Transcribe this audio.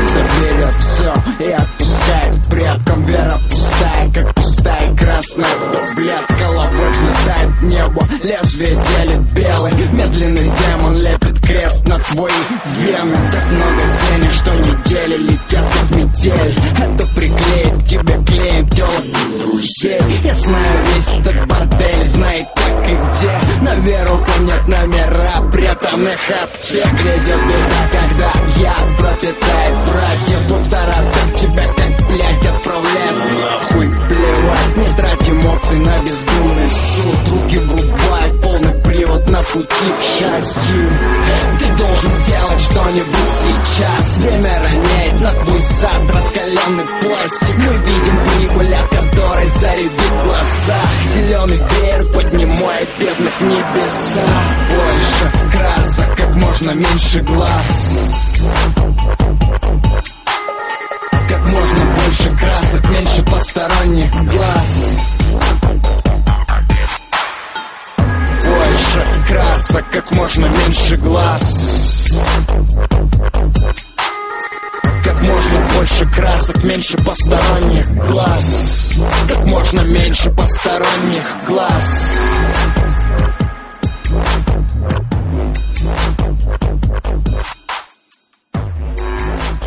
заберет все и отпускает предкам. Вера пустая, как пустая красная таблетка. Головой взлетает в небо, лезвие делит белый. Медленный демон лепит крест на твои вены. Так много денег, что недели летят как метель. Это приклеит к тебе клеем телок друзей. Я знаю весь этот бордель, знает как и где. На веру помнят номера прятанных аптек. Грядет беда, когда яд пропитает братьев. Доктора так тебя как блядь отправляет нахуй. Плевать, не трать эмоций на бездумный суд. Руки врубает полный привод на пути к счастью. Ты должен сделать что-нибудь сейчас. Время роняет на твой зад раскаленный пластик. Мы видим прибыль, от которой заребит в глазах. Зеленый веер поднимает бедных в небеса. Больше красок, как можно меньше глаз. Как можно больше красок, меньше посторонних глаз. Больше красок, как можно меньше глаз. Как можно больше красок, меньше посторонних глаз. Как можно меньше посторонних глаз.